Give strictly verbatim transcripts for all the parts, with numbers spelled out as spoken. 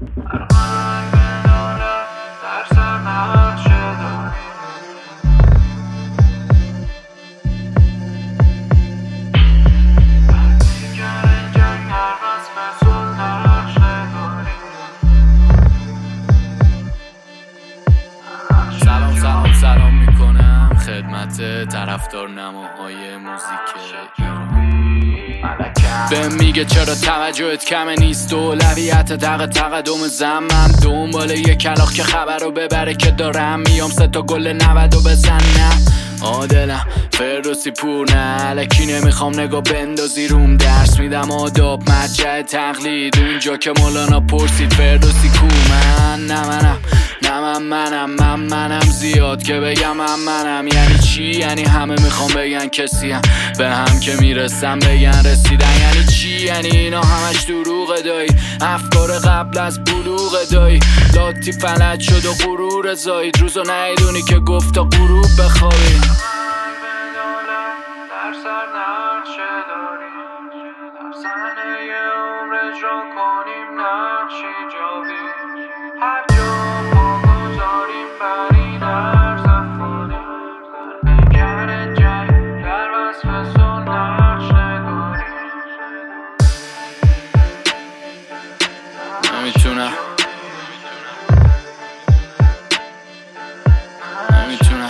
سلام سلام سلام میکنم خدمت طرفدار نماهای موزیک ایران. به میگه چرا توجهت کمه نیست، اولویت تق تقدم زمم دنبال یه کلاغ که خبر رو ببره که دارم میام سه تا گل نود و بزنم. آدلم فردوسی پور نه الکی نمیخوام نگاه بندازی روم، درس میدم آداب مجه تقلید اونجا که مولانا پرسید فردوسی کو. من نه منم نه من منم من منم زیاد که بگم من منم یعنی چی؟ یعنی همه میخوام بگن کسیم، به هم که میرسم بگن رسیدن. یعنی چی؟ یعنی اینا همش دروغ دایی، افکار قبل از بلوغ دایی، لاتی فلج شد و غرور زاید، روزو نیدونی که گفت تا غروب بخوابی. در سر نقشه داریم، در صحنه عمر اجرا کنیم نقشی جاوی، هر جا پا گذاریم بر این عرض افغانی، در پیکر جنگ در وصف سن نقش نگاریم. نمیتونم نمیتونم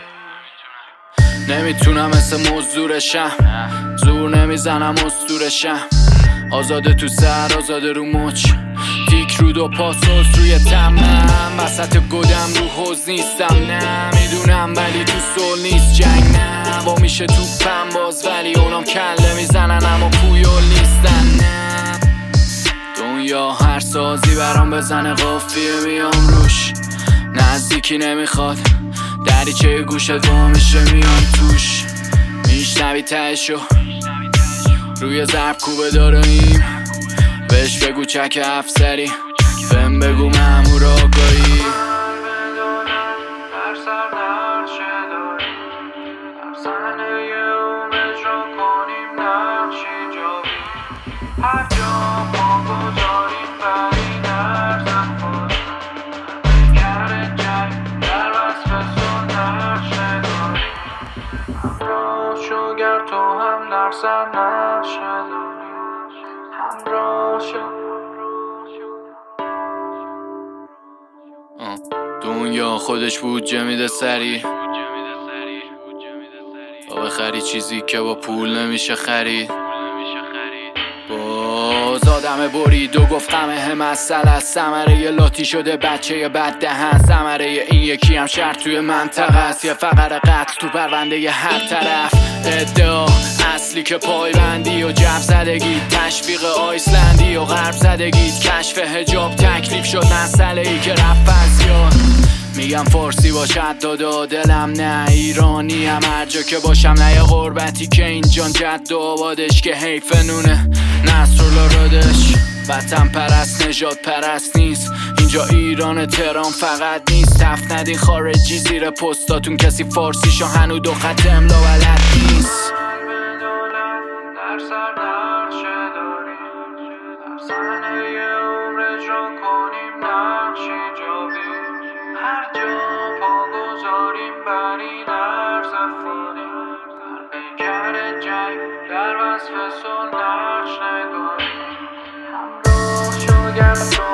نمیتونم مثل مزدورشم، زور نمیزنم اسطورشم، آزاده تو سر آزاده رو مچ، تیک رو دو پاسوس روی تمام، وسط گدم رو حوز نیستم نه میدونم ولی تو سول نیست جنگ نه با میشه تو پم باز ولی اونام کله میزنن اما پویول نیستن نه. دنیا هر سازی برام بزنه قافیه میام روش، نزدیکی نمیخواد دریچه گوشت وا میشه میام توش، میشنوی تهشو روی ضرب کوبه داریم، بهش بگو چک افسری بهم بگو مأمور آگاهی. در سر نقشه داریم، در صحنه عمر اجرا کنیم نقشی جاوی، هر جا پا گذاریم بر این عرض افغانی، در پیکر جنگ در وصف سن نقش نگاریم. همراه شو گر تو هم در سر نقشه داری، همراه شو. دنیا خودش بودجه میده سری تا بخری چیزی که با پول نمیشه خرید. باز آدم برید و گفت همه مسئله است، ثمره ی لاتی شده بچه ی بد دهن، ثمره این یکی هم شهر توی منطقه است، یه فقر قتل تو پرونده ی هر طرف، ادعا اصلی که پایبندی و جب زدگی، تشویق آیسلندی و غرب زدگی، کشف حجاب تکلیف شد مسئله ای که رفت از یاد. میگم فارسی باشد دادا دلم نه ایرانی هم هر جا که باشم، نه یه غربتی که اینجان جد و آبادش که حیف نونه نصرالرادش، وطن پرست نجات پرست نیست اینجا ایران تهران فقط نیست، تفت ندین خارجی زیر پستاتون کسی فارسیشو هنو دو خط املا بلد نیست. در سر نقشه داریم، در صحنه عمر اجرا کنیم نقشی جاوی، هر جا پا گذاریم بر این عرض افغانی، در پیکر جنگ در وصف سن نقش نگاریم. همراه شو گر تو